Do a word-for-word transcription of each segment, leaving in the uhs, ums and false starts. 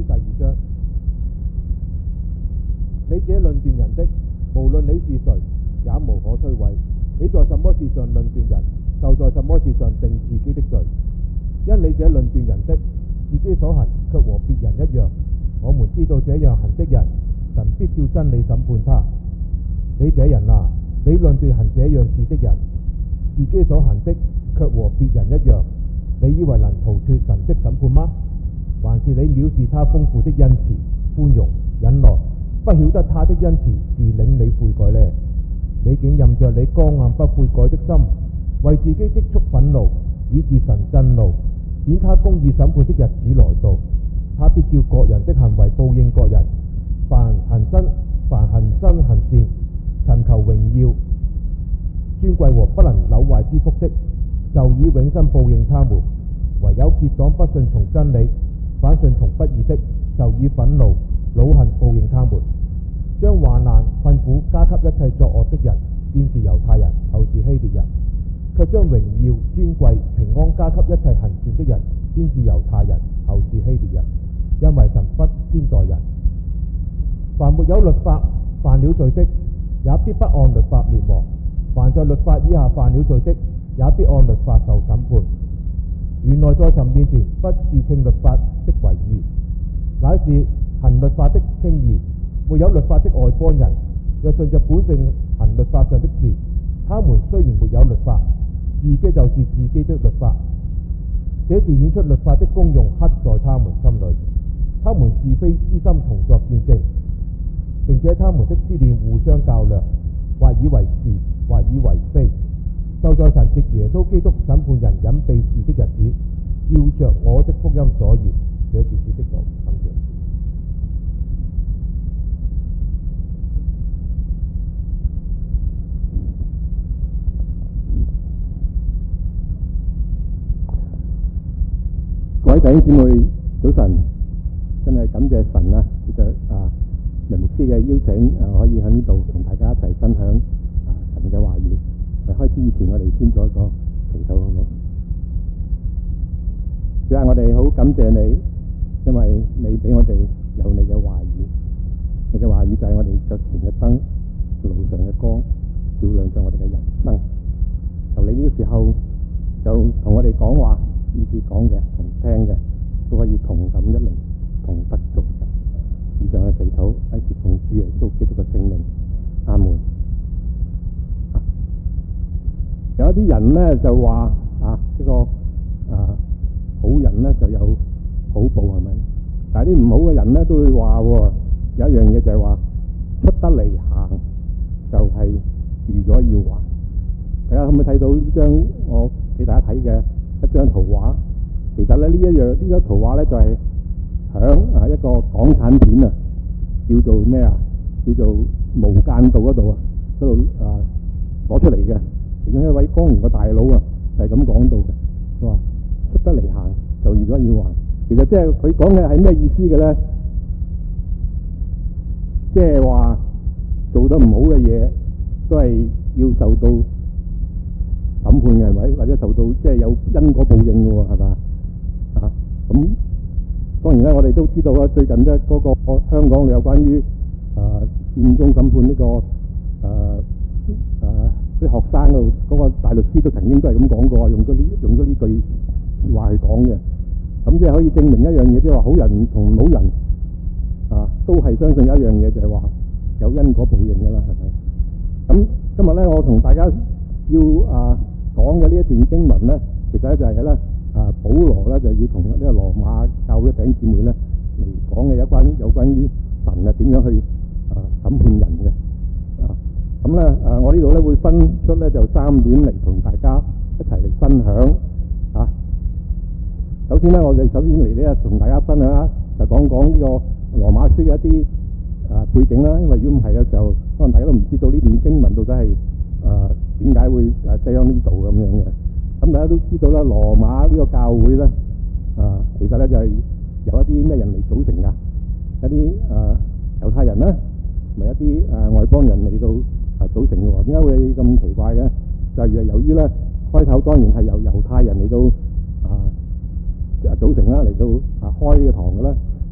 第二章。你這論斷人的，無論你是誰，也無可推諉。你在什麼事上論斷人，就在什麼事上定自己的罪。因你這論斷人的，自己所行卻和別人一樣。我們知道這樣行的人，神必照真理審判他。你這人啊，你論斷行這樣事的人，自己所行的卻和別人一樣，你以為能逃脱神的審判嗎？還是你藐視他豐富的恩慈、寬容、忍耐，不曉得他的恩慈是領你悔改呢？你竟任着你剛硬不悔改的心，為自己積蓄憤怒，以致神震怒，顯他公義審判的日子來到。他必照各人的行為報應各人。凡行真、凡行真行善，尋求榮耀、尊貴和不能朽壞之福的，就以永生報應他們；唯有結黨不順從真理，反順從不義的，就以憤怒、惱恨報應他們。將患難、困苦加給一切作惡的人，先是猶太人，後是希臘人；卻將榮耀、尊貴、平安加給一切行善的人，先是猶太人，後是希臘人。因為神不偏待人。凡沒有律法犯了罪的，也必不按律法滅亡；凡在律法以下犯了罪的，也必按律法受審判。原來在神面前，不是聽律法的為義，乃是行律法的稱義。沒有律法的外邦人，若順着本性行律法上的事，他們雖然沒有律法，自己就是自己的律法。這是顯出律法的功用刻在他們心裏，他們是非之心同作見證，並且他們的思念互相較量，或以為是，或以為非。就在神藉耶穌基督審判人隱秘事的日子，照着我的福音所言。這是主的道。感謝。 各位弟兄姊妹，早晨！真係感謝神啊，藉着啊梁牧師嘅邀請，啊可以喺呢度同大家一齊分享啊神嘅話語。喺開始以前，我哋先做一個祈禱，好唔好？主啊，我哋好感謝你，因為你俾我哋有你嘅話語，你嘅話語就係我哋腳前嘅燈，路上嘅光，照亮咗我哋嘅人生。求你呢個時候就同我哋講話。呢啲講嘅同聽嘅都可以同感一靈，同得造就。以上嘅祈禱係接奉主耶穌基督嘅聖名，阿門。啊、有一啲人咧就話啊，呢、這個啊好人咧就有好報，係咪？但係啲唔好嘅人咧都會話，有一樣嘢就係話出得嚟行就係預咗要還。大家可唔可以睇到呢張我俾大家睇嘅一張圖畫？其實咧呢一樣呢、這個圖畫咧就係響啊一個港產片啊，叫做咩啊？叫做無間道嗰度啊，嗰度啊攞出嚟嘅。其中一位江湖嘅大佬啊，就係咁講到嘅。佢話出得嚟行就預咗要還。其實即係佢講嘅係咩意思嘅咧？即係話做得唔好嘅嘢都係要受到審判嘅，係咪？或者受到即係有因果報應嘅喎，係嘛？啊，咁當然啦，我哋都知道啦，最近咧嗰個香港有關於啊佔中審判呢、這個誒誒啲學生嗰度嗰個大律師都曾經都係咁講過，用咗呢用咗呢句説話去講嘅。咁即係可以證明一樣嘢，即係話好人同冇人啊，都係相信有一樣嘢，就係話有因果報應㗎啦，係咪？咁今日咧，我同大家要啊講嘅呢一段經文咧，其實咧就係咧啊保羅咧就要同呢個羅馬教會嘅弟兄姊妹咧嚟講嘅有關有關於神啊點樣去啊審判人嘅啊。咁咧啊，我呢度咧會分出咧就三點嚟同大家一齊嚟分享啊。首先咧，我哋首先嚟呢同大家分享啊，就講講呢個羅馬書嘅一啲啊背景啦。因為如果唔係嘅時候，可能大家都唔知道呢段經文到底係啊點解會誒寫喺呢度咁樣嘅。咁大家都知道啦，羅馬呢個教會咧啊，其實咧就係由一啲咩人嚟組成㗎？一啲誒猶太人啦，同埋一啲誒外邦人嚟到啊組成嘅喎。點解會咁奇怪嘅？就係由於咧開頭當然係由猶太人嚟到啊。啊組成啦，嚟到啊開呢個堂嘅啦。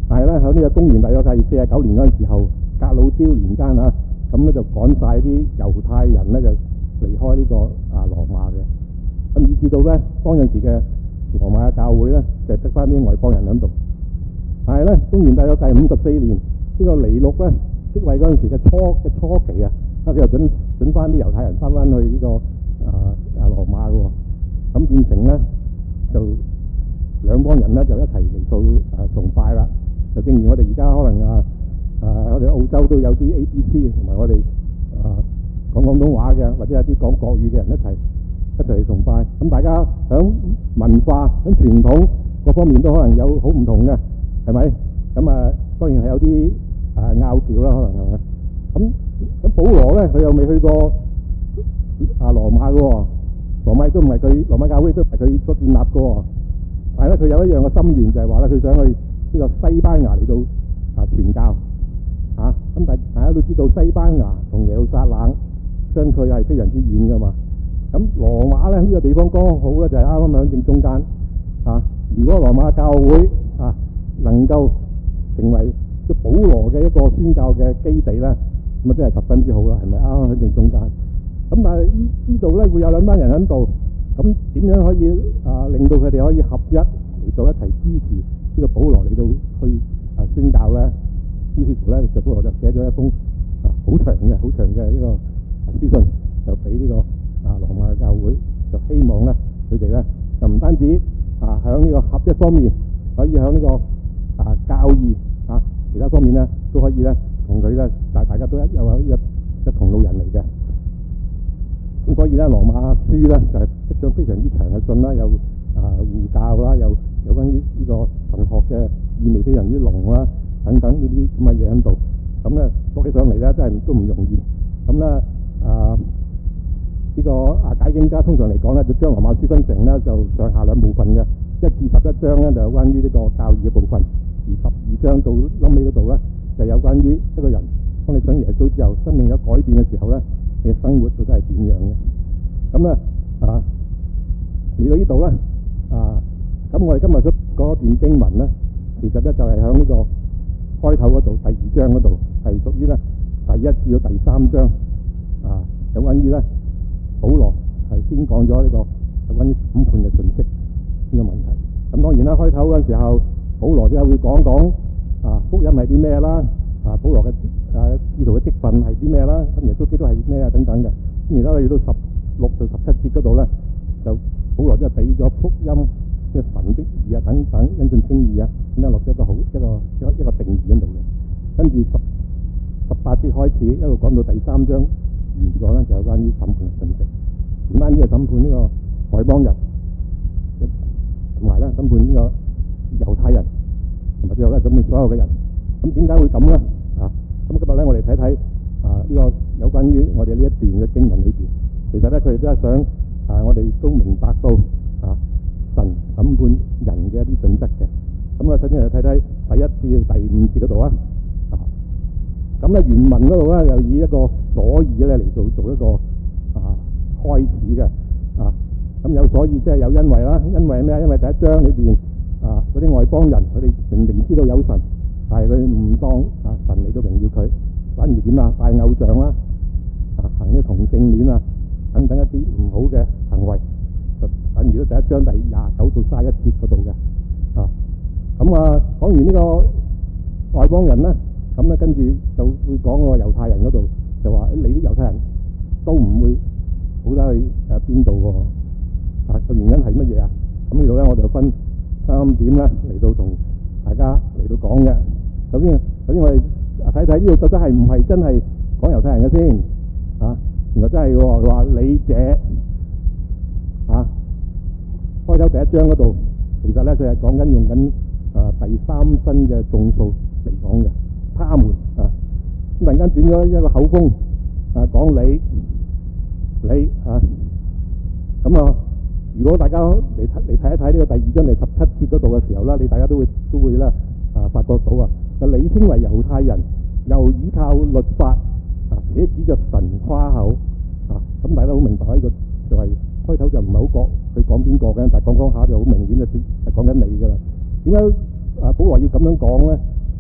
但係咧喺呢個公元大約係四十九年嗰陣時候，格魯雕年間啊，咁咧就趕晒啲猶太人咧就離開呢個啊羅馬嘅，咁以至到咧當陣時嘅羅馬嘅教會咧就得翻啲外邦人喺度。但係咧公元大約係五十四年，呢個尼祿咧即位嗰陣時嘅初嘅初期啊，啊佢又準準翻啲猶太人翻翻去呢個啊啊羅馬嘅喎，咁變成咧就兩幫人咧就一齊嚟到啊崇拜啦。就正如我哋而家可能啊啊我哋澳洲都有啲 A B C 同埋我哋啊講廣東話嘅或者有啲講國語嘅人一齊一齊嚟崇拜。咁大家響文化響傳統各方面都可能有好唔同嘅，係咪？咁啊當然係有啲啊拗撬啦，可能係咪？咁咁保羅咧佢又未去過啊羅馬嘅喎，羅馬都唔係佢羅馬教會都唔係佢所建立嘅喎，但係咧佢有一樣嘅心願就係話咧佢想去呢個西班牙嚟到啊傳教啊。咁大大家都知道西班牙同耶路撒冷相距係非常之遠噶嘛。咁羅馬咧呢、這個地方剛好咧就係啱啱喺正中間啊。如果羅馬教會啊能夠成為個保羅嘅一個宣教嘅基地咧，咁啊真係十分之好啦，係咪啱啱喺正中間？咁但係呢呢度咧會有兩班人喺度，咁點樣可以啊令到佢哋可以合一嚟到一齊支持呢個保羅嚟到去啊宣教咧？於是乎咧就保羅就寫咗一封啊好長嘅好長嘅呢個書信，就俾呢個啊羅馬嘅教會，就希望咧佢哋咧就唔單止啊響呢個合一方面，可以響呢個啊教義啊其他方面咧都可以咧同佢咧，但係大家都一有一一一同路人嚟嘅。咁所以咧羅馬書咧就係、是、一張非常之長嘅信啦，有啊護教啦，有有關於呢個神學嘅意味非常之濃啦，等等呢啲咁嘅嘢喺度。咁咧讀起上嚟咧真係都唔容易。咁咧啊呢、這個啊解經家通常嚟講咧就將羅馬書分成咧就上下兩部分嘅，一至十一章咧就有關於呢個教義嘅部分，而十二章到臨尾嗰度咧就有關於一個人當你信耶穌之後生命有改變嘅時候咧，你嘅生活到底係點樣嘅？咁咧啊嚟到呢度咧啊，咁我哋今日所嗰段經文咧，其實咧就係喺呢個開頭嗰度第二章嗰度，係屬於咧第一至到第三章啊，有關於咧保羅係先講咗呢個有關於審判嘅信息呢個問題。咁當然啦，開頭嗰陣時候，保羅都係會講講啊福音係啲咩啦，啊保羅嘅啊使徒嘅職分係啲咩啦，咁耶穌基督係啲咩啊等等嘅。咁而家去到十六到十七節嗰度咧，就保羅即係俾咗福音嘅神的義啊等等因信稱義啊，咁樣落咗一個好一個一個一個定義喺度嘅。跟住十十八節開始一路講到第三章完咗咧，就有關於審判嘅信息。唔單止係審判呢個外邦人，同埋咧審判呢個猶太人，同埋最後咧審判所有嘅人。咁點解會咁咧？啊，咁今日咧我哋睇睇啊呢個有關於我哋呢一段嘅經文裏邊，其實咧佢哋都係想啊我哋都明白到啊神審判人嘅一啲準則嘅。咁啊首先嚟睇睇第一至到第五節嗰度啊。咁咧原文嗰度咧又以一個所以咧嚟到做一個啊開始嘅啊。咁有所以即係有因為啦，因為咩啊？因為第一章裏邊啊嗰啲外邦人佢哋明明知道有神，但係佢唔當啊神嚟到榮耀佢，反而點啊拜偶像啦，啊行啲同性戀啊等等一啲唔好嘅行為，就等於咗第一章第廿九到卅一節嗰度嘅啊。咁啊講完呢個外邦人咧，咁咧跟住就會講個猶太人嗰度，就話你啲猶太人都唔會好得去誒邊度喎。啊個原因係乜嘢啊？咁呢度咧我就分三點咧嚟到同大家嚟到講嘅。首先，首先我哋睇睇呢度到底係唔係真係講猶太人嘅先啊？原來真係喎，佢話你這啊開頭第一章嗰度，其實咧佢係講緊用緊啊第三身嘅眾數嚟講嘅，他們啊咁突然間轉咗一個口風啊講你你啊咁啊。如果大家嚟嚟睇一睇呢個第二章第十七節嗰度嘅時候咧，你大家都會都會咧啊發覺到啊，就你稱為猶太人，又依靠律法啊，且指着神誇口啊，咁大家都好明白呢、這個就係、是、開頭就唔係好覺佢講邊個嘅，但係講講下就好明顯就係講緊你噶啦。點解啊保羅要咁樣講咧？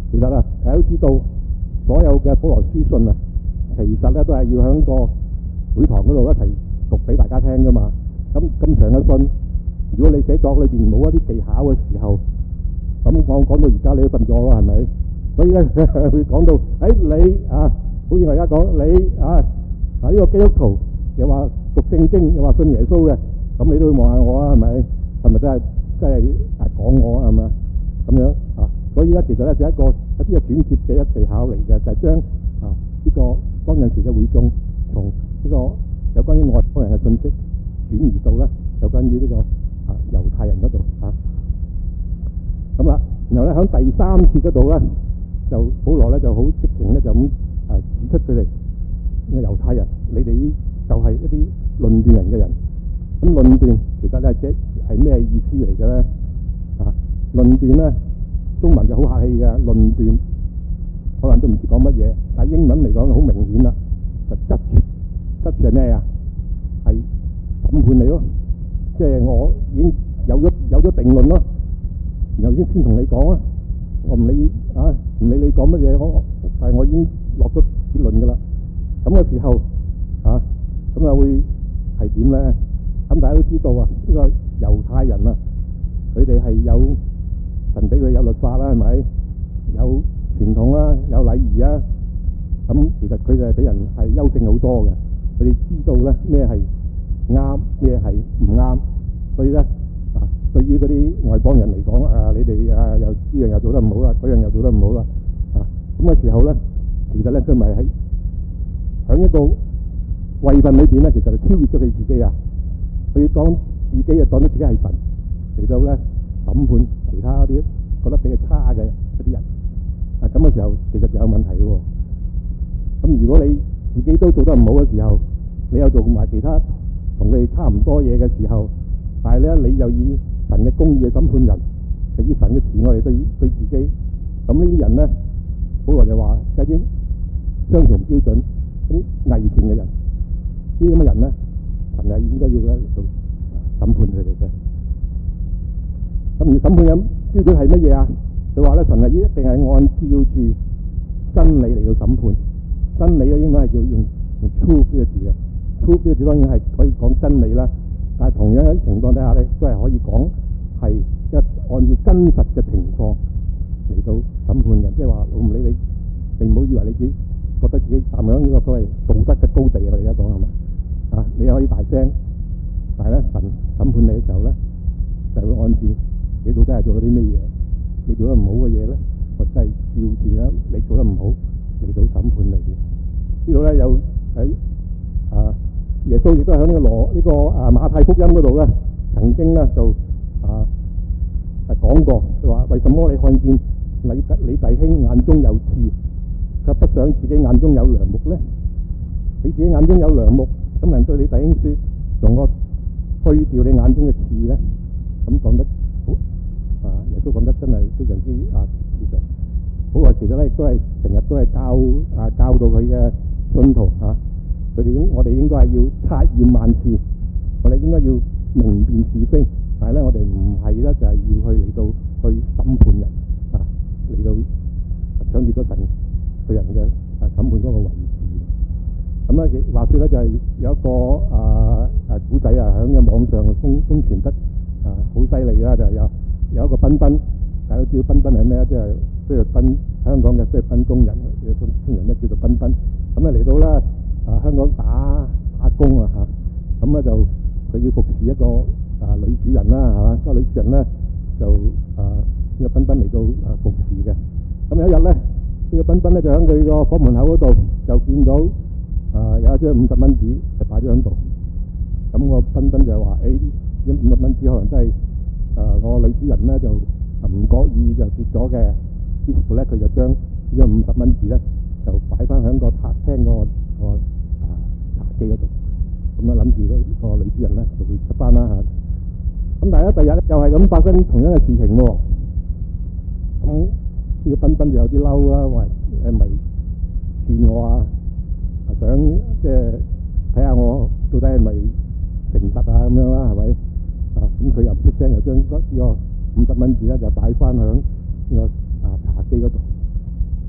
其實啊，大家都知道，所有嘅保羅書信啊，其實咧都係要喺個會堂嗰度一齊讀俾大家聽噶嘛。咁咁長嘅信，如果你寫作裏邊冇一啲技巧嘅時候，咁我講到而家你都瞓咗咯，係咪？所以咧會講到，誒、哎、你啊，好似我而家講你啊，啊呢、這個基督徒又話讀聖經，又話信耶穌嘅，咁你都會望下我啊，係咪？係咪真係真係啊講我係咪？咁樣啊，所以咧其實咧就一個一啲嘅轉接嘅一技巧嚟嘅，就係、是、將啊呢、這個當陣時嘅會眾從呢個有關於外邦人嘅信息轉移到咧有關於呢、這個啊猶太人嗰度啊。咁啦，然後咧喺第三節嗰度咧，就保羅咧就好激情咧就咁誒指出佢哋呢個猶太人，你哋就係一啲論斷人嘅人。咁論斷其實咧即係咩意思嚟嘅咧？啊，論斷咧中文就好客氣嘅，論斷可能都唔知講乜嘢，但係英文嚟講好明顯啦，就質質係咩啊？係審判你咯，即係我已經有咗有咗定論咯。然後先先同你講啊，我唔理啊，唔理你講乜嘢，我但係我已經落咗結論噶啦。咁嘅時候啊，咁啊會係點咧？咁大家都知道啊，呢個猶太人啊，佢哋係有神俾佢有律法啦，係咪？有傳統啦，有禮儀啊。咁其實佢哋係俾人係優勝好多嘅，佢哋知道咧咩係啱，咩係唔啱，所以咧。啊，對於嗰啲外邦人嚟講，啊，你哋啊又呢樣又做得唔好啦，嗰樣又做得唔好啦，啊，咁嘅時候咧，其實咧佢咪喺喺一個位份裏邊咧，其實就超越咗佢自己啊，佢當自己啊當咗自己係神嚟到咧審判其他啲覺得比佢差嘅一啲人，啊，咁嘅時候其實就有問題嘅喎。咁如果你自己都做得唔好嘅時候，你又做埋其他同佢哋差唔多嘢嘅時候，但係咧，你又以神嘅公義嘅審判人，就以神嘅慈愛嚟對對自己，咁呢啲人咧，保羅就話有啲雙重標準，啲偽善嘅人，呢啲咁嘅人咧，神係應該要咧嚟到審判佢哋嘅。咁而審判嘅標準係乜嘢啊？佢話咧，神係一定係按照住真理嚟到審判，真理咧應該係要用用 truth 呢個字嘅 ，truth 呢個字當然係可以講真理啦。但係同樣喺情況底下咧，都係可以講係一按照真實嘅情況嚟到審判人，即係話我唔理你，你唔好以為你自己覺得自己站喺呢個所謂道德嘅高地啊！我哋而家講係嘛啊？你可以大聲，但係咧神審判你嘅時候咧，就會按住你到底係做咗啲咩嘢，你做得唔好嘅嘢咧，我真係照住咧你做得唔好嚟到審判你嘅。呢度咧有喺啊。耶穌亦都喺呢個羅呢、這個啊馬太福音嗰度咧，曾經咧就啊係講過，佢話為什麼你看見你弟你弟兄眼中有刺，卻不想自己眼中有梁木咧？你自己眼中有梁木，咁能對你弟兄說，用我去掉你眼中嘅刺咧？咁講得好啊！耶穌講得真係非常之啊切實。好耐其實咧，亦都係成日都係教啊教導佢嘅信徒啊。佢哋應我哋應該係要察驗萬事，我哋應該要明辨是非，但係咧我哋唔係咧就係、是、要去嚟到去審判人啊，嚟到搶奪咗神對人嘅啊審判嗰個位置。咁咧話說咧就係、是、有一個啊啊古仔啊喺個網上瘋瘋傳得啊好犀利啦，就係、是、有有一個賓賓，大家都知道賓賓係咩啊？即係菲律賓香港嘅菲律賓工人，通通常咧叫做賓賓。咁咧嚟到咧。啊！香港打打工啊嚇，咁咧就佢要服侍一個啊女主人啦，係嘛？嗰個女主人咧就啊呢個賓賓嚟到啊服侍嘅。咁有一日咧，呢個賓賓咧就喺佢個房門口嗰度就見到啊有一張五十蚊紙就擺咗喺度。咁個賓賓就話：誒，呢五十蚊紙可能真係啊我女主人咧就唔覺意就跌咗嘅。於是乎咧，佢就將呢張五十蚊紙咧就擺翻喺個客廳嗰個個啊茶几嗰度，咁啊諗住嗰個女主人咧就會執翻啦嚇。咁但係咧第日咧又係咁發生同樣嘅事情喎。咁呢個賓賓就有啲嬲啦，喂，你咪騙我啊！想即係睇下我到底係咪誠實啊咁樣啦，係咪？啊咁佢又唔出聲，又將呢個五十蚊紙咧就擺翻響呢個啊茶几嗰度。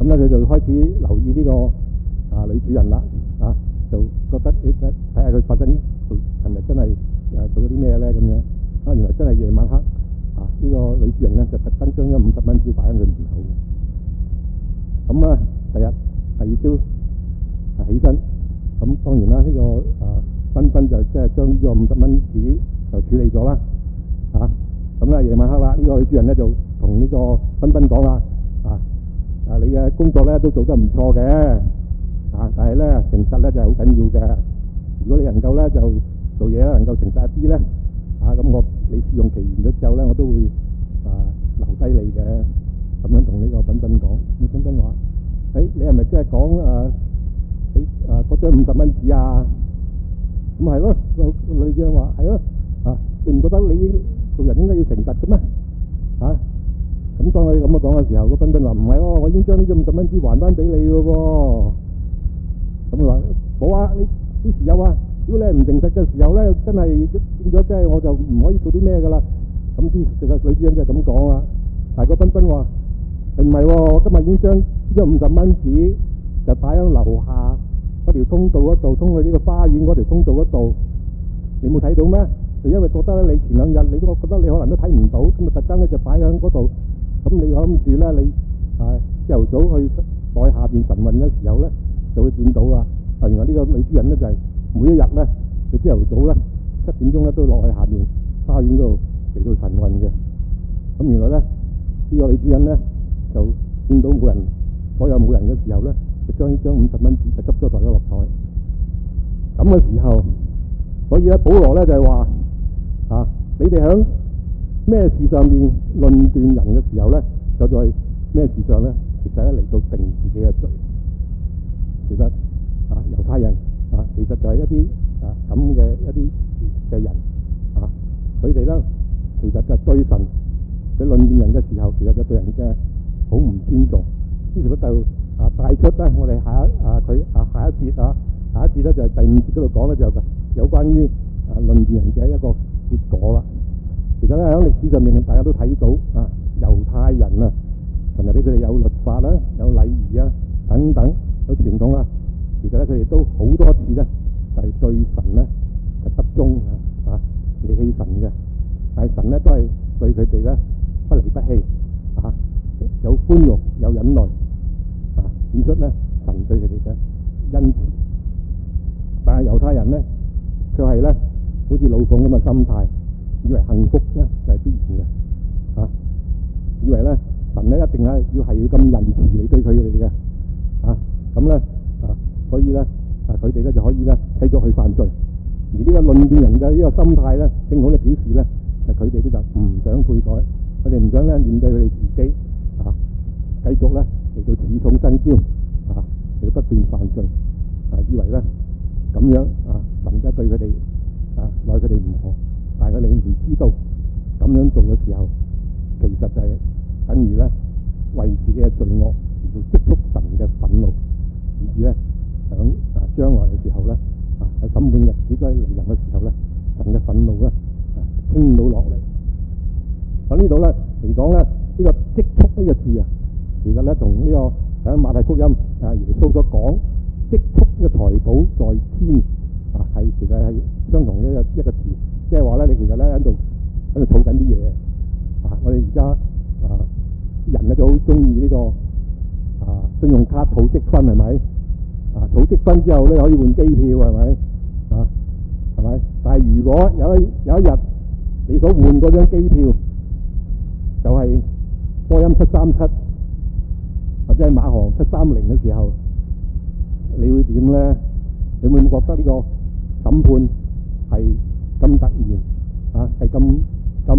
咁咧佢就開始留意呢、這個啊女主人啦，啊就覺得你睇睇下佢發生做係咪真係誒做咗啲咩咧咁樣啊？原來真係夜晚黑啊！呢、這個女主人咧就特登將咗五十蚊紙擺喺佢門口嘅。咁啊，第日第二朝啊起身，咁當然啦，呢、這個啊斌斌就即係將呢個五十蚊紙就處理咗啦。啊，咁咧夜晚黑啦，呢、這個女主人咧就同呢個斌斌講啦，啊啊你嘅工作咧都做得唔錯嘅，啊但係咧誠實咧就係好緊要嘅。如果你能夠咧就做嘢咧能夠誠實一啲咧，啊咁我你試用期完咗之後咧，我都會啊留低你嘅。咁樣同呢個斌斌講，咁斌斌話：誒你係咪即係講誒你誒嗰張五十蚊紙啊？咁係咯，個女將話係咯，啊你唔覺得你做人應該要誠實嘅咩？啊咁當佢咁樣講嘅時候，個斌斌話唔係喎，我已經將呢張五十蚊紙還翻俾你嘅喎。咁佢話冇啊，你幾時有啊？如果你係唔誠實嘅時候咧，真係變咗即係我就唔可以做啲咩㗎啦。咁啲其實女主人就係咁講啦，但係個斌斌話。唔係喎，我今日已經將呢張五十蚊紙就擺喺樓下嗰條通道嗰度，通去呢個花園嗰條通道嗰度。你冇睇到咩？就因為覺得咧，你前兩日你都覺得你可能都睇唔到，咁啊特登咧就擺喺嗰度。咁你諗住咧，你啊朝頭早去在下邊晨運嘅時候咧，就會見到啦。啊，原來呢個女主人咧就係、是、每一日咧，佢朝頭早咧七點鐘咧都落去下邊花園嗰度嚟到晨運嘅。咁原來咧呢、呢個女主人咧。就見到冇人，所有冇人嘅時候咧，就將呢張五十蚊紙就執咗袋咗落台。咁嘅時候，所以咧，保羅咧就係話：啊，你哋喺咩事上面論斷人嘅時候咧，就在咩事上咧，其實咧嚟到定自己嘅罪。其實啊，猶太人啊，其實就係一啲啊咁嘅一啲嘅人啊，佢哋咧其實就對神佢論斷人嘅時候，其實就對人嘅好唔尊重，於是乎就啊帶出咧，我哋下一啊佢啊下一節啊下一節咧就係第五節嗰度講咧，就有關於啊論斷人嘅一個結果啦。其實咧喺歷史上面，大家都睇到啊，猶太人啊，神係俾佢哋有律法啦、有禮儀啊等等，有傳統啊。其實咧佢哋都好多次咧就係、是、對神咧係不忠啊，啊離棄神嘅，但係神咧都係對佢哋咧不離不棄啊。有寬容，有忍耐，啊，顯出咧神對佢哋嘅恩慈。但係猶太人咧，佢係咧好似老鳳咁嘅心態，以為幸福咧就係、是、必然嘅，啊，以為咧神咧一定係要係要咁仁慈嚟對佢哋嘅，啊，咁咧啊，所以咧啊佢哋咧就可以咧繼續去犯罪。而呢個論斷人嘅呢個心態咧，正好就表示咧，就佢哋咧就唔想悔改，佢哋唔想咧面對佢哋自己。啊！繼續咧嚟到恃寵生驕啊，嚟到不斷犯罪啊，以為咧咁樣啊，神咧對佢哋啊，奈佢哋唔何，但係佢哋唔知道咁樣做嘅時候，其實就係等於咧為自己嘅罪惡嚟到積蓄神嘅憤怒，以至咧響啊將來嘅時候咧啊喺審判日子都係嚟臨嘅時候咧，神嘅憤怒咧啊傾到落嚟。喺呢度咧嚟講咧。呢個積蓄呢個字啊，其實咧同呢個喺馬太福音啊耶穌所講積蓄呢個財寶在天啊，係其實係相同嘅一個一個字，即係話咧你其實咧喺度喺度儲緊啲嘢啊！我哋而家啊人咧就好中意呢個啊信用卡儲積分係咪啊？儲積分之後咧可以換機票係咪啊？係咪？但係如果有一有一日你所換嗰張機票就係、是波音七三七或者係馬航七三零嘅時候，你會點咧？你會唔會覺得呢個審判係咁突然啊？係咁咁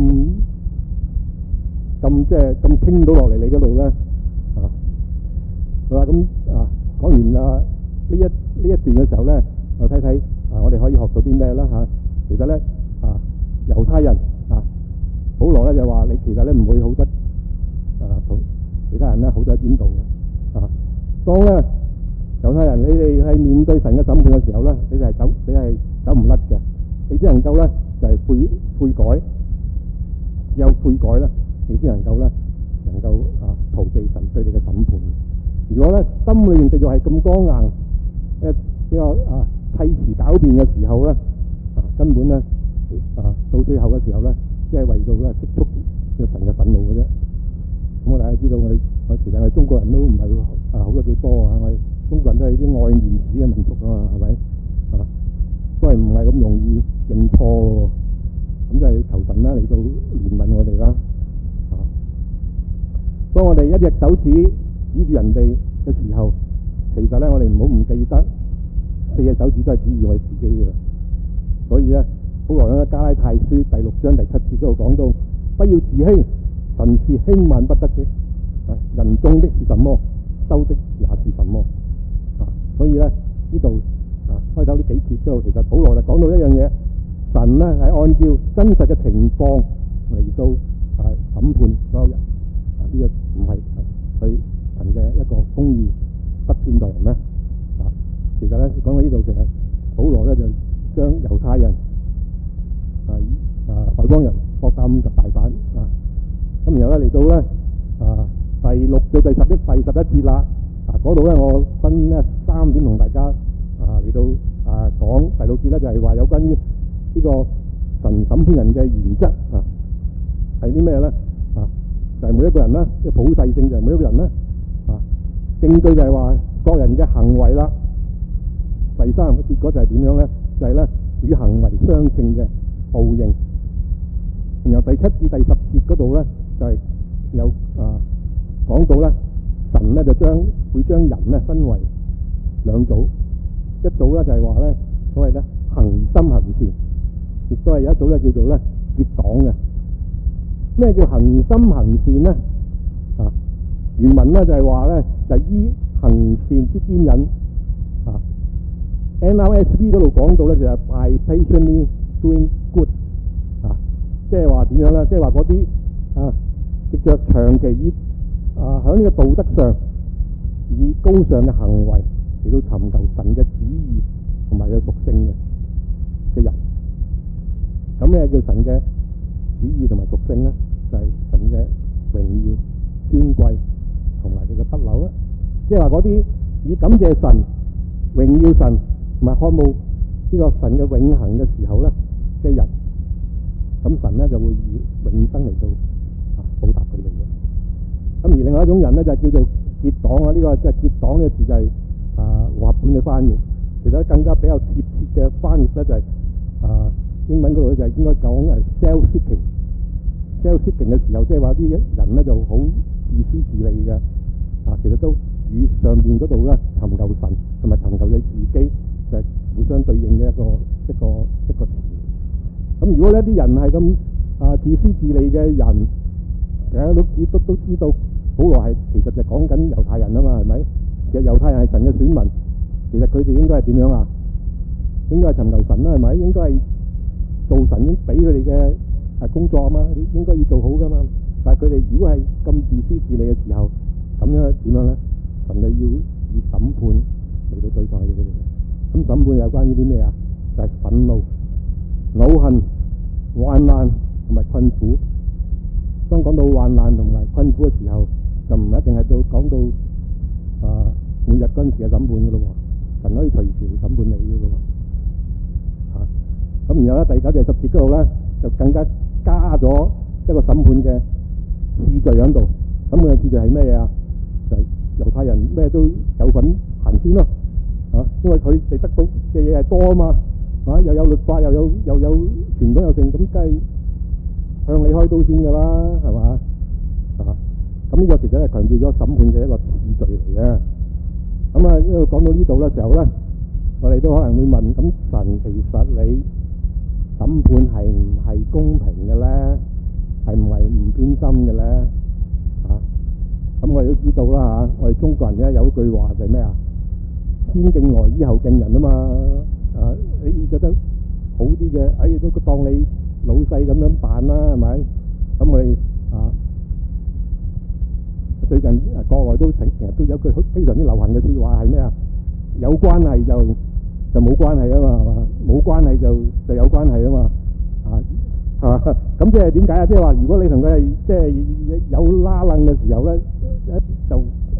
咁即係咁傾到落嚟你嗰度咧？啊，好啦，咁啊講完啊呢一呢一段嘅時候咧，我睇睇啊，我哋可以學到啲咩啦嚇？其實咧啊，猶太人啊，保羅咧就話你其實咧唔會好得。啊，同其他人咧好多喺邊度嘅啊？當咧猶太人你哋係面對神嘅審判嘅時候咧，你哋係走，你係走唔甩嘅。你只能夠咧就係、是、悔悔改，只有悔改咧，你先能夠咧能夠啊逃避神對你嘅審判。 如果咧心裏面繼續係咁剛硬，誒呢個啊砌詞狡辯嘅時候咧，啊根本咧啊到最後嘅時候咧，即係為到咧積蓄呢個神嘅憤怒嘅啫。咁我大家知道我哋我其實我哋中國人都唔係啊好得幾多啊，我哋中國人都係啲愛面子嘅民族啊嘛，係咪啊？都係唔係咁容易認錯喎。咁就係求神啦嚟到憐憫我哋啦。啊，當我哋一隻手指指住人哋嘅時候，其實咧我哋唔好唔記得四隻手指都係指住我哋自己嘅啦。所以咧，保羅喺加拉太書第六章第七節嗰度講到：不要自欺，神是輕慢不得的。啊，人種的是什麼，收的也是什麼。啊，所以咧呢度啊開頭呢幾節嗰度，其實保羅就講到一樣嘢。神咧係按照真實嘅情況嚟到啊審判所有人。啊，呢、這個唔係佢神嘅一個公義，不偏待人咩？啊，其實咧講到呢度，其實保羅咧就將猶太人啊啊外邦人各打五十大板啊。咁然後咧嚟到咧啊第六到第十一第十一節啦。啊，嗰度咧我分咧三點同大家啊嚟到啊講第六節咧，就係、是、話有關於呢個神審判人嘅原則啊，係啲咩咧？啊，就係、是、每一個人啦，即係普世性就係每一個人啦。啊，證據就係話各人嘅行為啦。第三個結果就係點樣咧？就係咧與行為相稱嘅報應。然後第七至第十節嗰度咧，就係、是、有啊講到咧，神咧就將會將人咧分為兩組，一組咧就係話咧所謂咧恒心行善。亦都係有一組咧叫做咧結黨嘅。咩叫恒心行善咧？啊，原文咧就係話咧就係、是、依行善之堅忍。啊 ，N R S V 嗰度講到咧就係、是、by patiently doing good。啊，即係話點樣咧？即係話嗰啲啊，藉着長期以啊喺呢個道德上以高尚嘅行為嚟到尋求神嘅旨意同埋佢屬性嘅嘅人。咁咩叫神嘅旨意同埋屬性咧？就係、是、神嘅榮耀、尊貴同埋佢嘅不朽啦。即係話嗰啲以感謝神、榮耀神同埋渴慕呢個神嘅永恆嘅時候咧嘅人，咁神咧就會以永生嚟到啊報答佢哋嘅。咁而另外一種人咧就係、是、叫做結黨啊！呢、這個即係結黨呢個字就係、是、啊和合本嘅翻譯。其實更加比較貼切嘅翻譯咧就係、是、啊。英文嗰度就係應該講係 self-seeking，self-seeking 嘅時候，即係話啲人咧就好自私自利嘅，啊，其實都與上邊嗰度咧尋求神同埋尋求你自己就係互相對應嘅一個一個一個詞。咁如果呢啲人係咁啊自私自利嘅人，大家都知都都知道，保羅係其實就講緊猶太人啊嘛，係咪？其實猶太人係神嘅選民，其實佢哋應該係點樣啊？應該係尋求神啦，係咪？應該係做神已經俾佢哋嘅誒工作啊嘛，應該要做好噶嘛。但係佢哋如果係咁自私自利嘅時候，咁樣點樣咧？神就要以審判嚟到對待佢哋。咁審判有關於啲咩啊？就係、是、憤怒、惱恨、患難同埋困苦。當講到患難同埋困苦嘅時候，就唔一定係到講到啊每日軍事嘅審判噶咯喎，神可以隨時審判你噶咯喎。啊，咁然後咧第九至十節嗰度咧，就更加加咗一個審判嘅次序喺度。審判嘅次序係咩嘢啊？就係、是、猶太人咩都有份行先咯。啊，因為佢哋得到嘅嘢係多啊嘛，啊又有律法又有又有傳統又成，咁梗係向你開刀先㗎啦，係嘛？啊，咁呢個其實係強調咗審判嘅一個次序嚟嘅。咁啊，一路講到呢度嘅時候咧，我哋都可能會問：咁神其實你審判係唔係公平嘅咧？係唔係唔偏心嘅咧？啊，咁我哋都知道啦嚇、啊，我哋中國人咧有一句話就係咩啊？先敬來衣後敬人啊嘛。啊，你覺得好啲嘅，哎都當你老細咁樣辦啦，係咪？咁我哋啊最近啊國外都成成日都有句非常之流行嘅説話係咩啊？有關係就就冇關係啊嘛，係嘛？冇關係就就有關係啊嘛，啊係嘛？咁即係點解啊？即係話如果你同佢係即係有拉楞嘅時候咧，就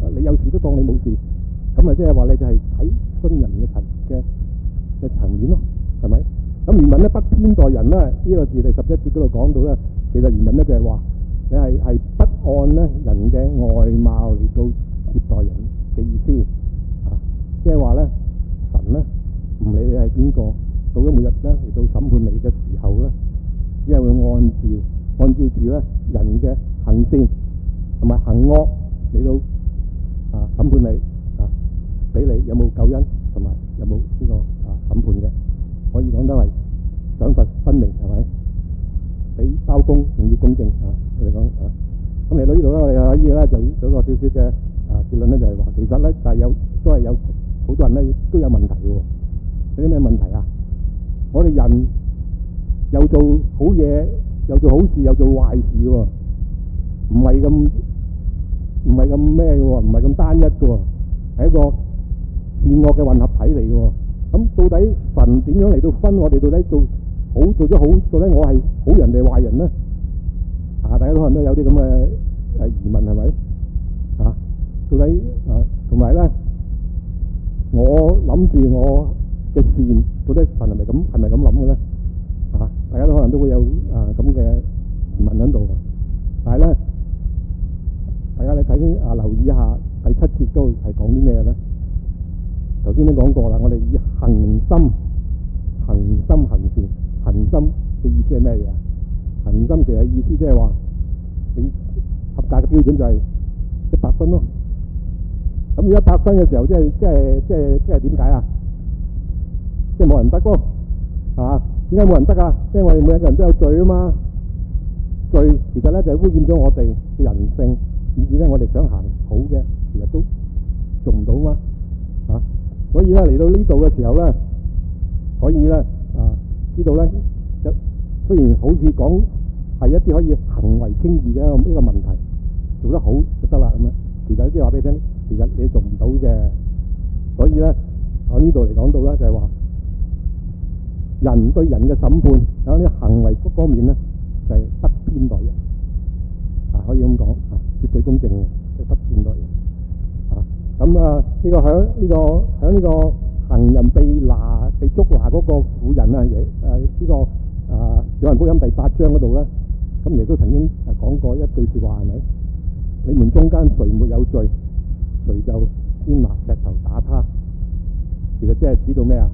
你有事都當你冇事，咁啊即係話你就係睇信人嘅層嘅嘅層面咯，係咪？咁原文咧不偏待人咧，呢個字第十一節嗰度講到咧，其實原文咧就係話你係係不按咧人嘅外貌嚟到接待人嘅意思啊，即係話咧神咧唔理你係邊個，到咗每日咧嚟到審判你嘅時候咧，只係會按照按照住咧人嘅行善同埋行惡嚟到啊審判你啊，俾你有冇救恩同埋有冇呢個啊審判嘅，可以講得係賞罰分明，係咪？比包公仲要公正啊！我哋講啊，咁嚟到呢度咧，我哋可以咧就有個少少嘅啊結論咧，就係話其實咧就係有都係有好多人咧都有問題嘅喎。有啲咩問題啊？我哋人又做好嘢，又做好事，又做壞事嘅喎，唔係咁唔係咁咩嘅喎，唔係咁單一嘅喎，係一個善惡嘅混合體嚟嘅喎。咁到底神點樣嚟到分我哋到底做好做咗好，到底我係好人定壞人咧？啊，大家都可能都有啲咁嘅誒疑問，係咪？啊，到底啊，同埋咧，我諗住我嘅善，到底神係咪咁係咪咁諗嘅咧？啊，大家都可能都會有啊咁嘅疑問喺度。但係咧，大家你睇啊，留意一下第七節都係講啲咩咧？頭先都講過啦，我哋以恒心、恒心行善，恒心嘅意思係咩嘢啊？恒心其實意思即係話，你合格嘅標準就係一百分咯。咁如果一百分嘅時候，即係即係即係即係點解啊？即係冇人得咯，係嘛？點解冇人得啊？因為我哋每一個人都有罪啊嘛。罪其實咧就係污染咗我哋嘅人性，以至咧我哋想行好嘅，其實都做唔到嘛。啊！所以咧嚟到呢度嘅時候咧，可以咧啊知道咧，就雖然好似講係一啲可以行為輕易嘅一個問題，做得好就得啦咁樣。其實即係話俾你聽，其實你做唔到嘅。所以咧喺呢度嚟講到咧，就係話人對人嘅審判喺呢行為方面咧，就係不偏待人啊，可以咁講啊，絕對公正嘅，即係不偏待人。咁啊，呢個響呢個響呢個行人被拿被捉拿嗰個婦人啊，耶誒呢個啊《約翰福音》第八章嗰度咧，咁耶穌曾經誒講過一句説話係咪？你們中間誰沒有罪，誰就先拿石頭打他。其實即係指到咩啊？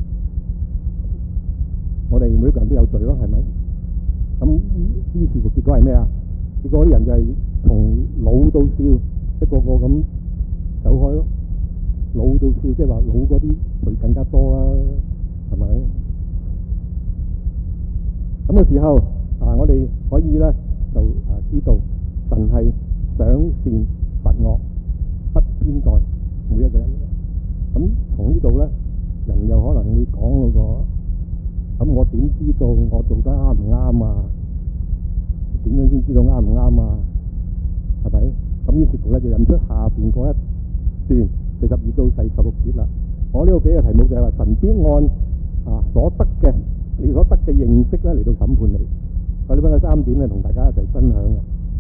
我哋每一個人都有罪咯，係咪？咁於於是乎結果係咩啊？結果啲人就係從老到少，一個個咁走開咯，老到少，即係話老嗰啲罪更加多啦，係咪？咁嘅時候啊，我哋可以咧就啊知道神係賞善罰惡，不偏待每一個人嘅。咁從呢度咧，人又可能會講嗰個，咁我點知道我做得啱唔啱啊？點樣先知道啱唔啱啊？係咪？咁於是乎咧就引出下邊嗰一段第十二到第十六節啦。我呢度俾嘅題目就係話神必按啊所得嘅你所得嘅認識咧嚟到審判你。我呢分咗三點咧同大家一齊分享嘅。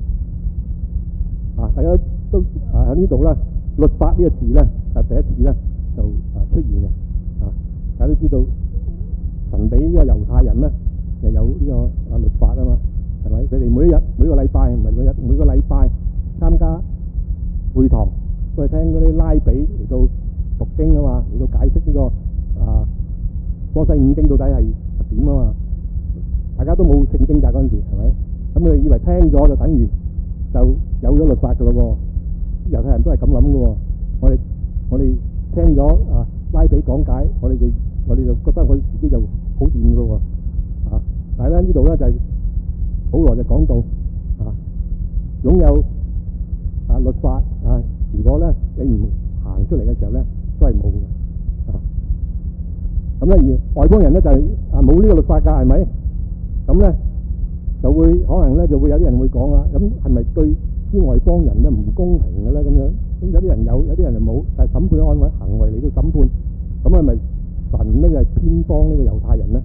啊，大家都啊喺呢度咧，律法呢個字咧啊第一次咧就啊出現嘅。啊，大家都知道神俾呢個猶太人咧就有呢個啊律法啊嘛，係咪？佢哋每一日每個禮拜唔係每日每個禮拜參加會堂。都係聽嗰啲拉比嚟到讀經啊嘛，嚟到解釋呢、這個啊摩西五經到底係點啊嘛。大家都冇聖經㗎嗰陣時，係咪？咁佢哋以為聽咗就等於就有咗律法㗎咯喎。猶太人都係咁諗㗎喎。我哋我哋聽咗啊拉比講解，我哋就我哋就覺得我自己就好掂㗎咯喎。啊，但係咧呢度咧就係保羅就講到啊擁有啊律法啊。如果咧你唔行出嚟嘅時候咧，都係冇嘅啊。咁咧而外邦人咧就係啊冇呢個律法㗎，係咪？咁咧就會可能咧就會有啲人會講啊，咁係咪對啲外邦人咧唔公平嘅咧？咁樣咁有啲人有，有啲人就冇，但係審判按位行為嚟到審判，咁係咪神咧就係偏幫呢個猶太人咧？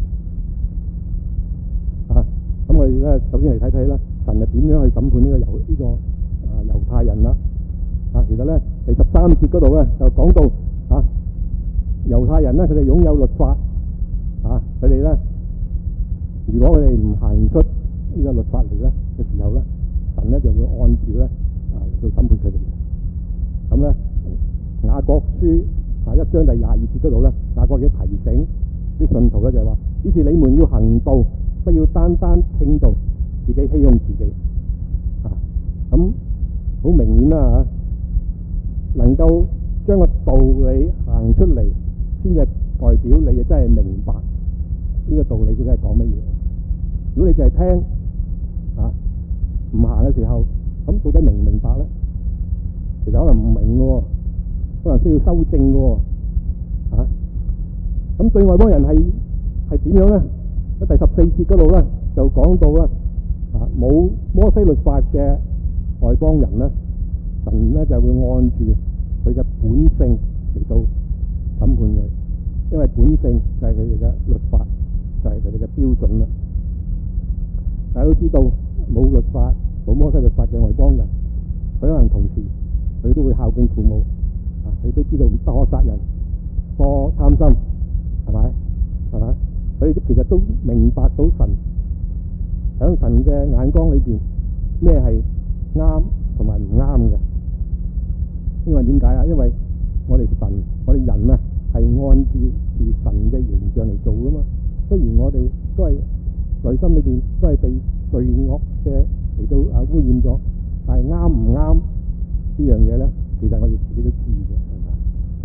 啊，咁我哋咧首先嚟睇睇啦，神係點樣去審判呢個猶呢個啊猶太人啦？啊， 其實咧第十三節嗰度咧就講到啊，猶太人咧佢哋擁有律法啊，佢哋咧如果佢哋唔行出呢個律法嚟咧嘅時候咧，神咧就會按住咧啊嚟到審判佢哋。咁咧雅各書啊一章第廿二節嗰度咧，雅各亦提醒啲信徒咧就係話：只是你們要行道，不要單單聽道，自己欺哄自己。啊，咁好明顯啦嚇，能夠將個道理行出嚟，先至代表你真係明白呢個道理佢係講乜嘢。如果你淨係聽啊，唔行嘅時候，咁到底明唔明白咧？其實可能唔明嘅，可能需要修正嘅。嚇，咁對外邦人係係點樣咧？喺第十四節嗰度咧就講到啦，啊冇摩西律法嘅外邦人咧，神咧就會按住佢嘅本性嚟到審判佢，因為本性就係佢哋嘅律法，就係佢哋嘅標準啦。大家都知道冇律法、冇摩西律法嘅外邦人，佢可能同時佢都會孝敬父母，啊佢都知道不可殺人、不可貪心，係咪？係咪？佢哋其實都明白到神喺神嘅眼光裏邊咩係啱同埋唔啱嘅。因為點解啊？因為我哋神，我哋人啊係按照住神嘅形象嚟做噶嘛。雖然我哋都係內心裏邊都係被罪惡嘅嚟到啊污染咗，但係啱唔啱呢樣嘢咧，其實我哋自己都知嘅，係嘛？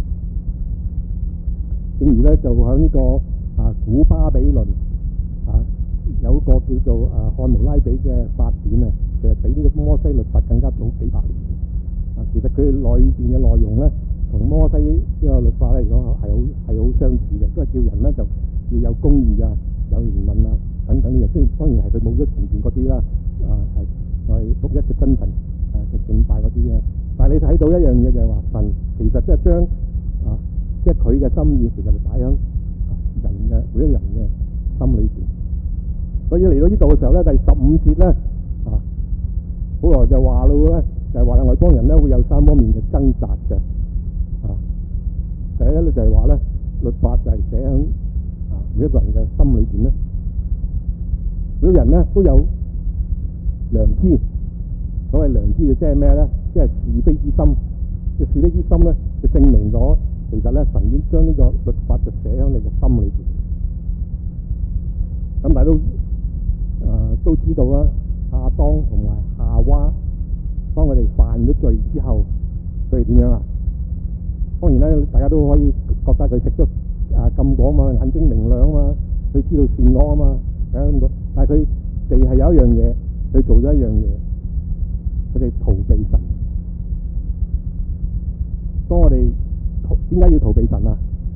正如咧就喺呢、這個啊古巴比倫啊有一個叫做啊漢謨拉比嘅法典啊，其實比呢個摩西律法更加早幾百年啊。其實佢裏邊嘅內容咧，同摩西呢個律法嚟講係好係好相似嘅，都係叫人咧就要有公義啊、有憐憫啊等等啲嘢。雖然當然係佢冇咗前邊嗰啲啦，啊係我哋獨一嘅真神啊嘅敬拜嗰啲啊。但係你睇到一樣嘢就係話，神其實即係將啊即係佢嘅心意，其實係擺喺人嘅每一個人嘅心裏邊。所以嚟到呢度嘅時候咧，第十五節咧啊，保羅就話咯咧，就係話外邦人咧會有三方面嘅掙扎嘅啊。第一咧就係話咧，律法就係寫喺啊每一個人嘅心裏邊咧。每個人咧都有良知，所謂良知就即係咩咧？即係是非之心。嘅是非之心咧，就證明咗其實咧神已經將呢個律法就寫喺你嘅心裏邊。咁大家都誒、呃、都知道啦，亞當同埋夏娃，當佢哋犯咗罪之後，佢哋點樣啊？當然咧，大家都可以覺得佢食咗啊禁果啊嘛，眼睛明亮啊嘛，佢知道善惡啊嘛，大家咁講。但係佢哋係有一樣嘢，佢做咗一樣嘢，佢哋逃避神。當我哋點解要逃避神啊？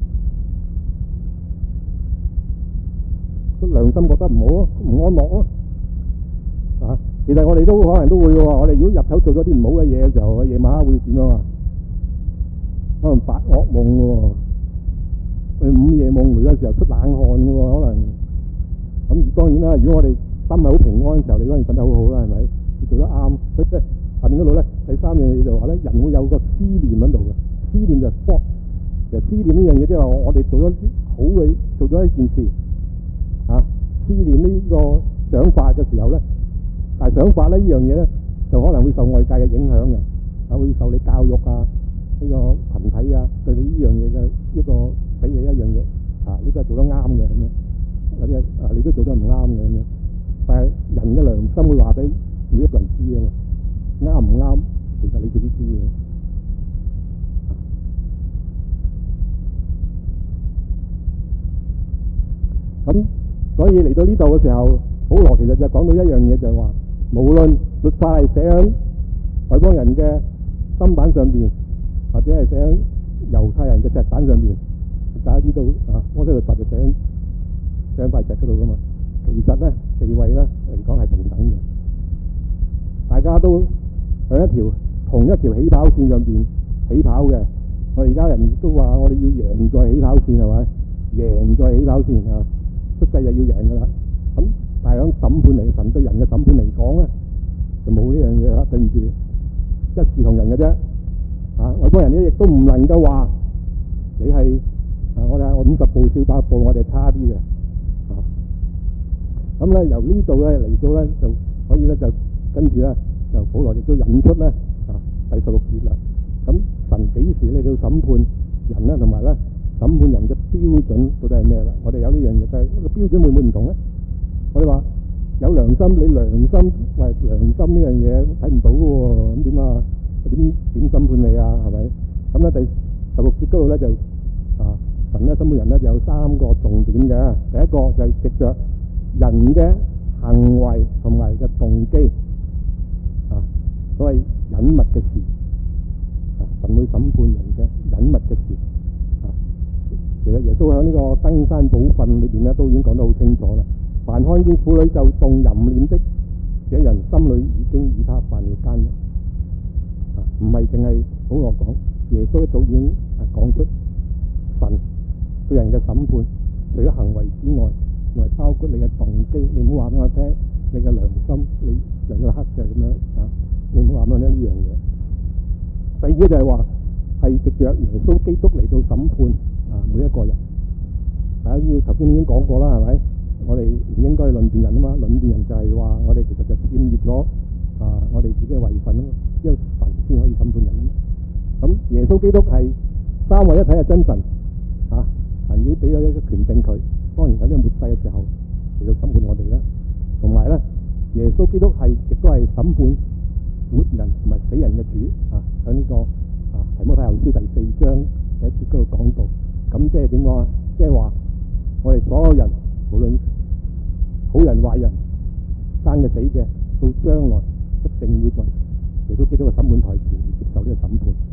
個良心覺得唔好啊，唔安樂啊。啊，其實我哋都可能都會喎。我哋如果日頭做咗啲唔好嘅嘢嘅時候，夜晚黑會點樣啊？可能發噩夢喎，佢午夜夢回嘅時候出冷汗嘅喎，可能。咁當然啦，如果我哋心係好平安嘅時候，你當然瞓得好好啦，係咪？你做得啱，所以即係下面嗰度咧，第三樣嘢就話咧，人會有個思念喺度嘅。思念就係 thought，其實思念呢樣嘢即係話我哋做咗啲好嘅，做咗一件事啊，思念呢個想法嘅時候咧，但係想法咧呢樣嘢咧，就可能會受外界嘅影響嘅，啊會受你教育啊，呢個群體啊對你呢樣嘢嘅一個俾你一樣嘢啊，呢個係做得啱嘅咁樣。有啲啊，你都做得唔啱嘅咁樣，但係人嘅良心會話俾每一個人知啊嘛，啱唔啱？其實你自己知嘅。咁所以嚟到呢度嘅時候，保羅其實就講到一樣嘢，就係話，無論律法係寫喺外邦人嘅心板上邊，或者係寫喺猶太人嘅石板上邊，大家知道啊，摩西律法就寫喺喺塊石嗰度噶嘛，其實咧地位咧嚟講係平等嘅，大家都喺一條同一條起跑線上邊起跑嘅。我而家人都話我哋要贏在起跑線係咪？贏在起跑線啊，出世就要贏噶啦。咁但係喺審判嚟，神對人嘅審判嚟講咧，就冇呢樣嘢啦。對唔住，一視同仁嘅啫。 啊，外邦人咧亦都唔能夠話你係啊，我哋係五十步笑百步，我哋差啲嘅啊。咁咧由呢度咧嚟到咧就可以咧就跟住咧就保羅亦都引出咧啊第十六節啦。咁神幾時咧要審判人咧，同埋咧審判人嘅標準到底係咩啦？我哋有呢樣嘢，但係個標準會唔會唔同咧？我哋話有良心，你良心喂良心呢樣嘢睇唔到嘅喎，咁點啊？點點審判你啊？係咪？咁咧第十六節嗰度咧就啊神咧審判人咧有三個重點嘅。第一個就係藉着人嘅行為同埋嘅動機啊，所謂隱密嘅事啊，神會審判人嘅隱密嘅事啊。其實耶穌喺呢個登山寶訓裏邊咧都已經講得好清楚啦。凡看見婦女就動淫念的，這人心裏已經與他犯了奸淫啊！唔係淨係保羅講，耶穌一早已經係講出神對人嘅審判，除咗行為之外，仲係包括你嘅動機。你唔好話俾我聽，你嘅良心，你良心黑嘅咁樣啊！你唔好話俾我聽呢樣嘢。第二就係話係藉着耶穌基督嚟到審判啊每一個人。大家知頭先已經講過啦，係咪？我哋唔應該論斷人啊嘛，論斷人就係話我哋其實就僭越咗啊我哋自己嘅位份啊嘛，因為神先可以審判人啊嘛。咁耶穌基督係三位一體嘅真神啊，神已經俾咗一個權柄佢，當然喺呢個末世嘅時候嚟到審判我哋啦。同埋咧，耶穌基督係亦都係審判活人同埋死人嘅主啊，喺呢、這個啊提摩太後書第四章第一節嗰度講到。咁即係點講啊？即係話我哋所有人，無論好人壞人、生嘅死嘅，到將來一定會在耶穌基督嘅審判台前接受呢個審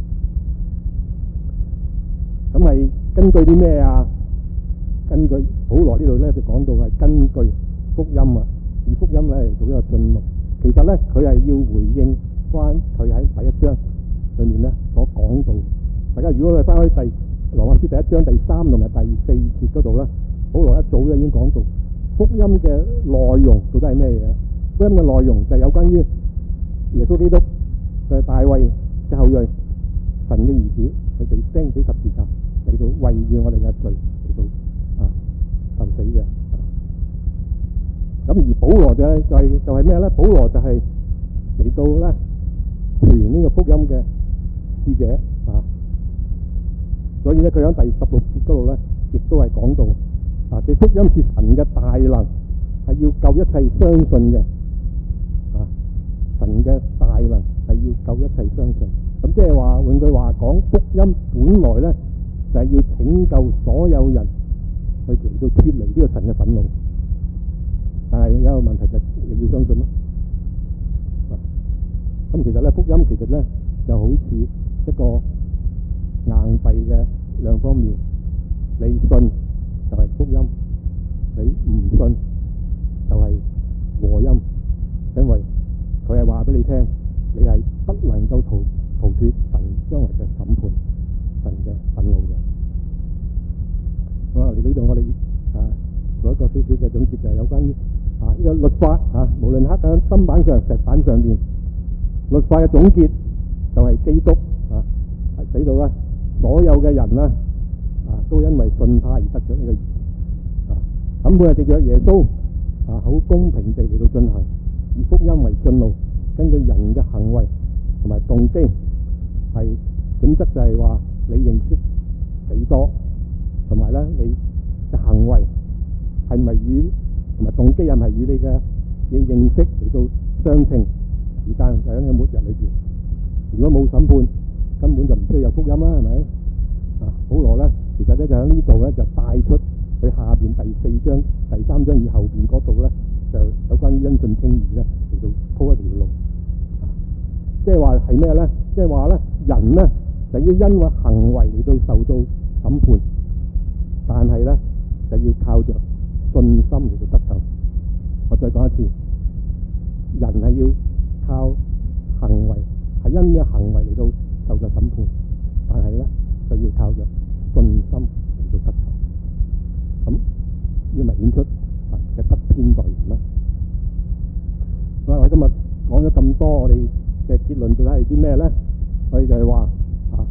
判。咁係根據啲咩啊？根據保羅呢度咧就講到係根據福音啊，以福音咧嚟做一個進路。其實咧佢係要回應翻佢喺第一章裏面咧所講到。大家如果係翻去第羅馬書第一章第三同埋第四節嗰度咧，保羅一早就已經講到福音嘅內容到底係咩嘢？福音嘅內容就係有關於耶穌基督，佢係大衛嘅後裔，神嘅兒子，佢被釘死十字架嚟到為住我哋嘅罪嚟到啊受死嘅。咁而保羅就係就係就係咩咧？保羅就係嚟到咧傳呢個福音嘅使者啊。所以咧，佢喺第十六節嗰度咧，亦都係講到啊，這福音是神嘅大能，係要救一切相信嘅啊。神嘅大能係要救一切相信。咁即係話換句話講，福音本來咧就係、是、要拯救所有人去嚟到脫離呢個神嘅憤怒。但係有一個問題就係你要相信咯。啊，咁其實咧福音其實咧就好似一個硬幣嘅兩方面，你信就係福音，你唔信就係禍音，因為佢係話俾你聽，你係不能夠逃逃脫神將來嘅審判，神嘅憤怒嘅。好啦，嚟到呢度我哋啊做一個少少嘅總結，就係有關於啊呢個律法啊，無論刻喺心板上、石板上邊，律法嘅總結就係基督啊，係使到咧。所有嘅人咧，啊，都因為信他而得咗呢個義啊。審判係藉著耶穌啊，好公平地嚟到進行，以福音為進路，根據人嘅行為同埋動機，係準則就係話你認識幾多，同埋咧你嘅行為係咪與同埋動機係咪與你嘅嘅認識嚟到相稱？時間就喺呢個末日裏邊，如果冇審判，根本就唔需要有福音啦，係咪？啊，保羅咧，其實咧就喺呢度咧就帶出佢下邊第四章、第三章以後邊嗰度咧，就有關於因信稱義咧嚟到鋪一條路。啊，即係話係咩咧？即係話咧，人咧就要因為行為嚟到受到審判，但係咧就要靠着信心嚟到得救。我再講一次，人係要靠行為，係因嘅行為嚟到受咗審判，但係咧就要靠着信心嚟到得救。咁呢咪顯出神嘅得偏待人啦。好啦，我今日講咗咁多，我哋嘅結論到底係啲咩咧？我哋就係話啊，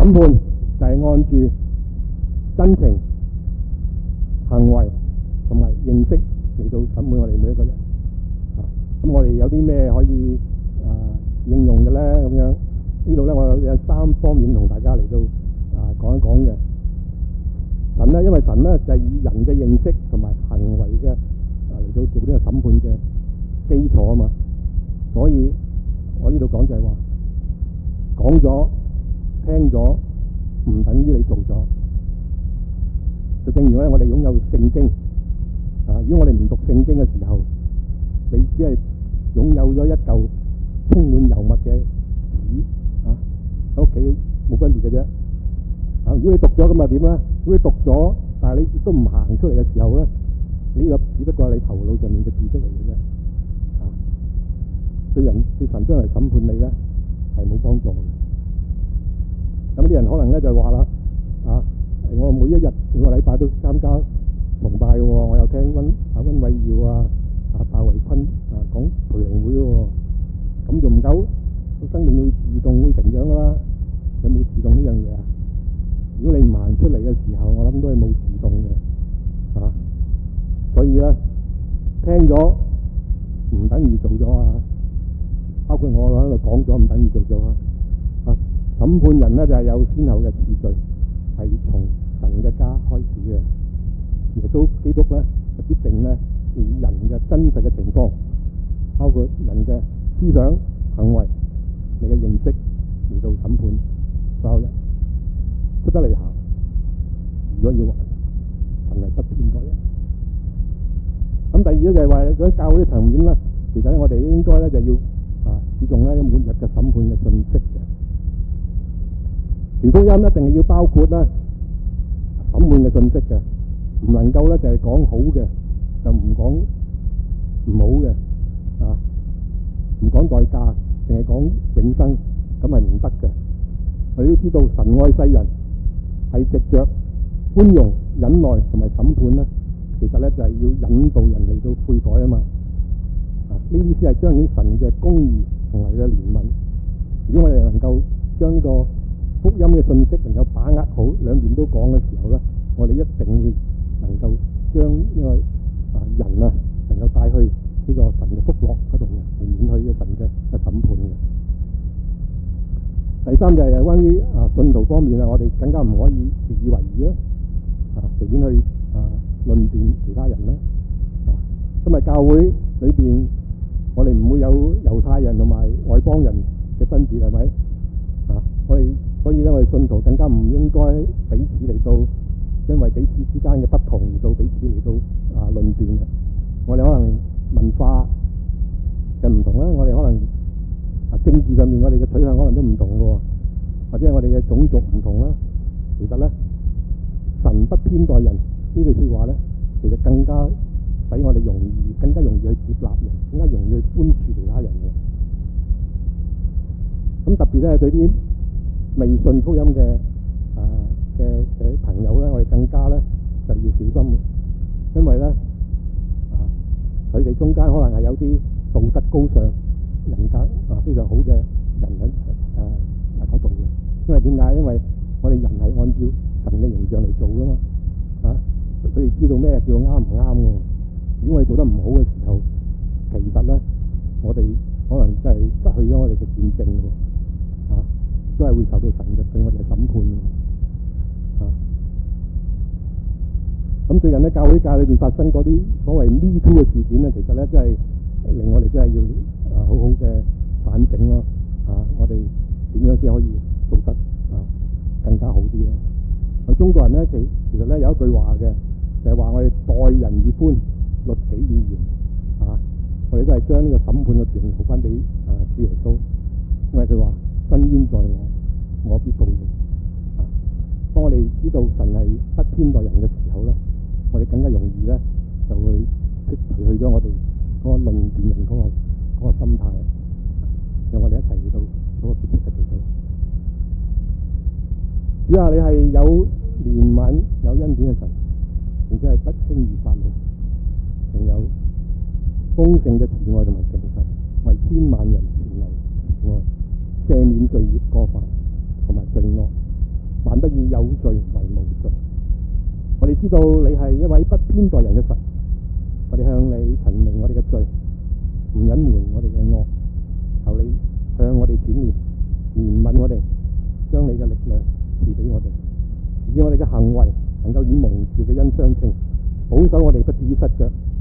審判就係按住真情、行為同埋認識嚟到審判我哋每一個人。啊，咁我哋有啲咩可以啊應用嘅咧？咁樣呢度咧，我有三方面同大家嚟到啊講一講嘅。神咧，因為神咧就係以人嘅認識同埋行為嘅啊嚟到做呢個審判嘅基礎啊嘛，所以我呢度講就係話講咗聽咗唔等於你做咗，就正如咧我哋擁有聖經啊，如果我哋唔讀聖經嘅時候，你只係擁有咗一嚿充滿油墨嘅紙啊，喺屋企冇分別嘅啫。啊，如果你讀咗咁啊點咧？如果你讀咗，但係你亦都唔行出嚟嘅時候咧，呢個只不過係你頭腦上面嘅知識嚟嘅啫。啊，對人對神將來審判你咧係冇幫助嘅。咁啲人可能咧就話啦，啊，我每一日每個禮拜都參加崇拜喎，我又聽溫啊溫偉耀啊啊大維坤啊講培靈會喎，咁仲唔夠？個生命會自動會成長噶啦，有冇自動呢樣嘢啊？如果你唔行出嚟嘅時候，我諗都係冇自動嘅，啊，所以咧聽咗唔等於做咗啊，包括我喺度講咗唔等於做咗啊。啊，審判人咧就係有先後嘅次序，係從神嘅家開始嘅。耶穌基督咧就必定咧以人嘅真實嘅情況，包括人嘅思想、行為、你嘅認識嚟到審判所有人。出得嚟行，如果要還，神係不偏待人。咁第二咧就係話喺教會嘅層面咧，其實咧我哋應該咧就要啊注重咧每日嘅審判嘅信息嘅。傳福音一定係要包括咧審判嘅信息嘅，唔能夠咧就係講好嘅，就唔講唔好嘅啊，唔講代價，淨係講永生，咁係唔得嘅。我哋都知道神愛世人，係藉着寬容、忍耐同埋審判咧，其實咧就係要引導人嚟到悔改啊嘛。啊，呢啲先係彰顯神嘅公義同埋佢嘅憐憫。如果我哋能夠將呢個福音嘅信息能夠把握好，兩邊都講嘅時候咧，我哋一定會能夠將呢個啊人啊能夠帶去呢個神嘅福樂嗰度嘅，免去嘅神嘅嘅審判嘅。第三就係關於啊信徒方面啊，我哋更加唔可以自以為義啦，啊隨便去啊論斷其他人啦，啊因為教會裏邊我哋唔會有猶太人同埋外邦人嘅分別，係咪？啊，我哋所以咧，我哋信徒更加唔應該彼此嚟到，因為彼此之間嘅不同而到彼此嚟到啊論斷啦。我哋可能文化嘅唔同啦，我哋可能。啊，政治上面我哋嘅取向可能都唔同嘅，或者係我哋嘅種族唔同啦。其實咧，神不偏待人呢句說話咧，其實更加使我哋容易，更加容易去接納人，更加容易去寬恕其他人嘅。咁特別咧，對啲未信福音嘅啊嘅嘅朋友咧，我哋更加咧就要小心，因為咧啊，佢哋中間可能係有啲道德高尚。人格啊非常好嘅人喺誒誒嗰度嘅，因為點解？因為我哋人係按照神嘅形象嚟做噶嘛，啊，佢哋知道咩叫啱唔啱嘅。如果我哋做得唔好嘅時候，其實咧，我哋可能真係失去咗我哋嘅見證喎，啊，都係會受到神嘅對我哋嘅審判嘅，啊。咁最近咧，教會界裏邊發生嗰啲所謂 Me Too 嘅事件咧，其實咧真係令我哋真係要。啊，好好嘅反省咯！啊，我哋點樣先可以做得啊更加好啲咯？我中國人咧，其其實咧有一句話嘅，就係話我哋待人以寬，律己以嚴。啊，我哋都係將呢個審判嘅權留翻俾啊主耶穌，因為佢話伸冤在我，我必報應。啊，當我哋知道神係不偏待人嘅時候咧，我哋更加容易咧就會剔除去咗我哋嗰個論斷人嗰個。嗰個心態，讓我哋一齊嚟到嗰個結束嘅程度。主啊，你係有憐憫、有恩典嘅神，並且係不輕易發怒，仍有豐盛嘅慈愛同埋誠實，為千萬人存留慈愛，赦免罪孽過犯同埋罪惡， 不以有罪為無罪。我哋知道你係一位不偏待人嘅神，我哋向你陳明我哋嘅罪，唔隱瞞我哋嘅惡，求你向我哋轉念，憐憫我哋，將你嘅力量賜俾我哋，以我哋嘅行為能夠與蒙召嘅恩相稱，保守我哋不至於失腳，